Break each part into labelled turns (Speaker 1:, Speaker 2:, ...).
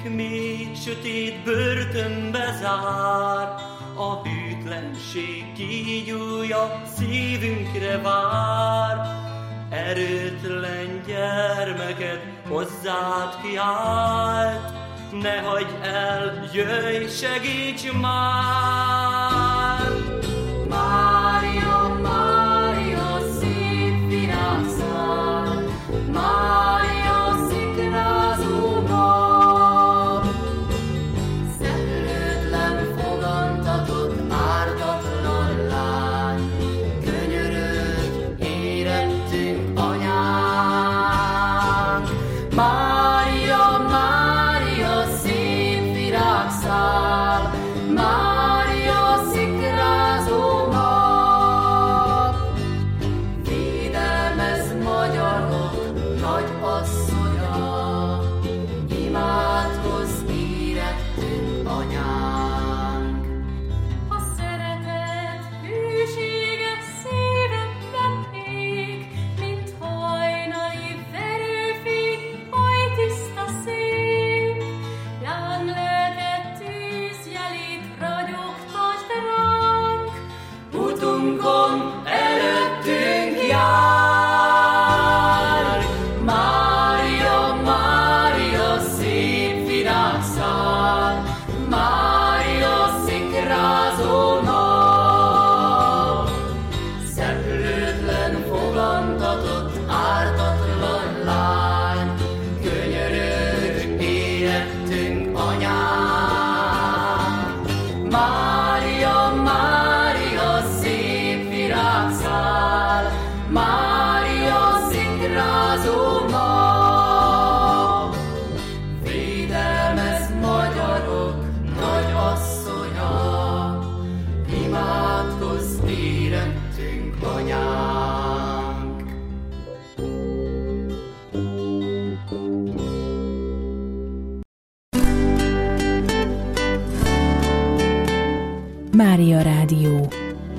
Speaker 1: még sötét börtönbe zár, a hűtlenség kígyója szívünkre vár. Erőtlen gyermeket hozzád kiált, ne hagyd el, jöjj, segíts már!
Speaker 2: Mária, Mária, szép virágszál, Mária, szikrázó nap, szentlőtlen fogantatott, ártatlan lány, könyörög, érettünk anyánk. Mária, Mária, szép virágszál, Mária, szikrázó nap, védelmezz magyarok nagy asszonya, imádkozz érettünk anyánk.
Speaker 3: A szeretet hűséges szívemben ég, mint hajnali verőfény, oly tiszta szép. Lánglelket tűzjelét ragyogtasd ránk,
Speaker 2: Utunkon előttünk jár. Mária, Mária, szép virágszál, Mária, szikrázó nap, szentlőtlen fogantatott, ártatlan lány, könyörög, érettünk anyánk. Mária, Mária, szép virágszál, Mária, szikrázó nap, védelmezz magyarok nagy asszonya, imádkozz érettünk anyánk.
Speaker 4: Mária Rádió.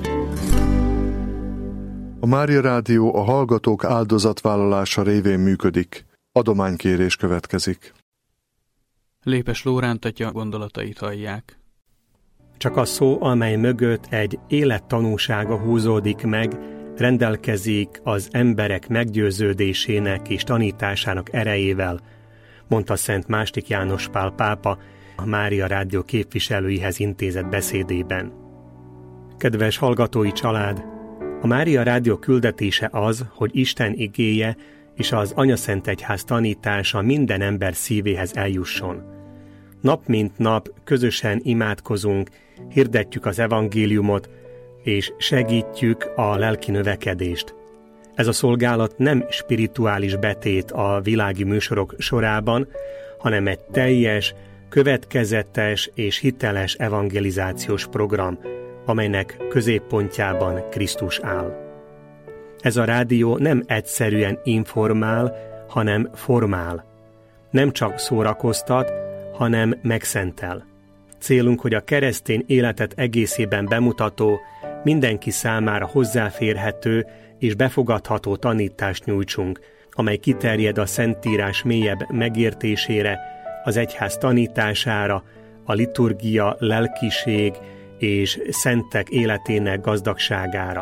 Speaker 5: A Mária Rádió a hallgatók áldozatvállalása révén működik. Adománykérés következik.
Speaker 6: Lépes Lóránt atya gondolatait hallják.
Speaker 7: Csak a szó, amely mögött egy élettanúsága húzódik meg, rendelkezik az emberek meggyőződésének és tanításának erejével, mondta Szent II. János Pál pápa a Mária Rádió képviselőihez intézett beszédében. Kedves hallgatói család! A Mária Rádió küldetése az, hogy Isten igéje és az Anyaszentegyház tanítása minden ember szívéhez eljusson. Nap mint nap közösen imádkozunk, hirdetjük az evangéliumot, és segítjük a lelki növekedést. Ez a szolgálat nem spirituális betét a világi műsorok sorában, hanem egy teljes, következetes és hiteles evangelizációs program, amelynek középpontjában Krisztus áll. Ez a rádió nem egyszerűen informál, hanem formál. Nem csak szórakoztat, hanem megszentel. Célunk, hogy a keresztény életet egészében bemutató, mindenki számára hozzáférhető és befogadható tanítást nyújtsunk, amely kiterjed a Szentírás mélyebb megértésére, az egyház tanítására, a liturgia, lelkiség és szentek életének gazdagságára.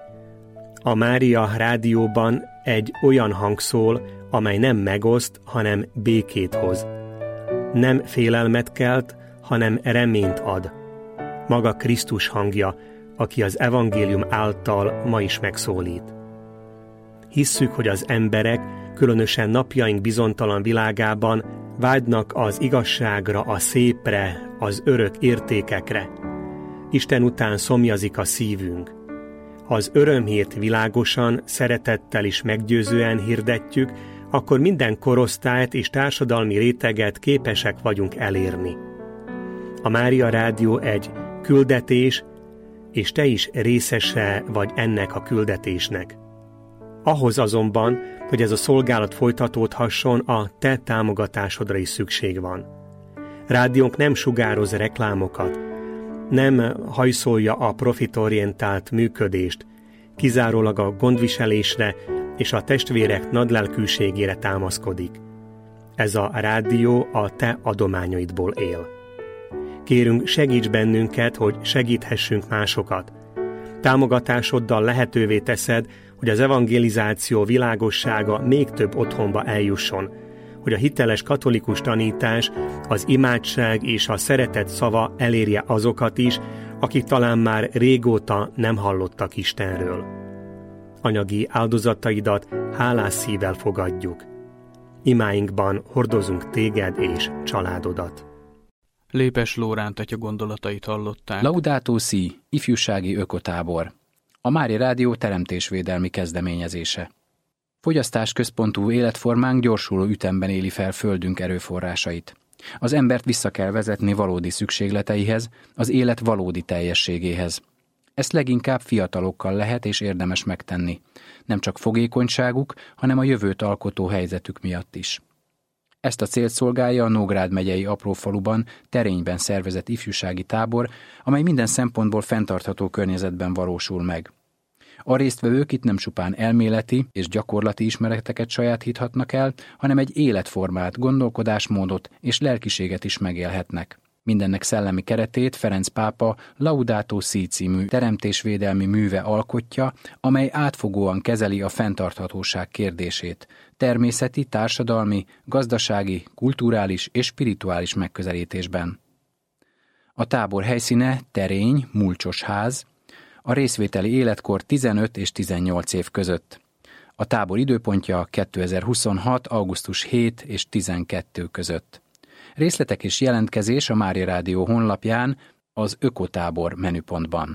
Speaker 7: A Mária Rádióban egy olyan hang szól, amely nem megoszt, hanem békét hoz. Nem félelmet kelt, hanem reményt ad. Maga Krisztus hangja, aki az evangélium által ma is megszólít. Hisszük, hogy az emberek, különösen napjaink bizonytalan világában vágynak az igazságra, a szépre, az örök értékekre. Isten után szomjazik a szívünk. Ha az örömhírt világosan, szeretettel és meggyőzően hirdetjük, akkor minden korosztályt és társadalmi réteget képesek vagyunk elérni. A Mária Rádió egy küldetés, és te is részese vagy ennek a küldetésnek. Ahhoz azonban, hogy ez a szolgálat folytatódhasson, a te támogatásodra is szükség van. Rádiónk nem sugároz reklámokat, nem hajszolja a profitorientált működést, kizárólag a gondviselésre és a testvérek nagylelkűségére támaszkodik. Ez a rádió a te adományaidból él. Kérünk, segíts bennünket, hogy segíthessünk másokat. Támogatásoddal lehetővé teszed, hogy az evangelizáció világossága még több otthonba eljusson, hogy a hiteles katolikus tanítás, az imádság és a szeretet szava elérje azokat is, akik talán már régóta nem hallottak Istenről. Anyagi áldozataidat hálás szívvel fogadjuk. Imáinkban hordozunk téged és családodat.
Speaker 6: Lépes Lóránt atya gondolatait hallották.
Speaker 4: Laudato Si, ifjúsági ökotábor. A Mária Rádió teremtésvédelmi kezdeményezése. Fogyasztásközpontú életformánk gyorsuló ütemben éli fel földünk erőforrásait. Az embert vissza kell vezetni valódi szükségleteihez, az élet valódi teljességéhez. Ezt leginkább fiatalokkal lehet és érdemes megtenni. Nem csak fogékonyságuk, hanem a jövőt alkotó helyzetük miatt is. Ezt a célt szolgálja a Nógrád megyei Aprófaluban, Terényben szervezett ifjúsági tábor, amely minden szempontból fenntartható környezetben valósul meg. A résztvevők itt nem csupán elméleti és gyakorlati ismereteket sajátíthatnak el, hanem egy életformát, gondolkodásmódot és lelkiséget is megélhetnek. Mindennek szellemi keretét Ferenc pápa Laudato Si című teremtésvédelmi műve alkotja, amely átfogóan kezeli a fenntarthatóság kérdését, természeti, társadalmi, gazdasági, kulturális és spirituális megközelítésben. A tábor helyszíne Terény, Mulcsos ház, a részvételi életkor 15 és 18 év között. A tábor időpontja 2026. augusztus 7 és 12 között. Részletek és jelentkezés a Mária Rádió honlapján, az Ökotábor menüpontban.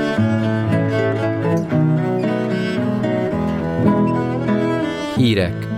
Speaker 8: Hírek.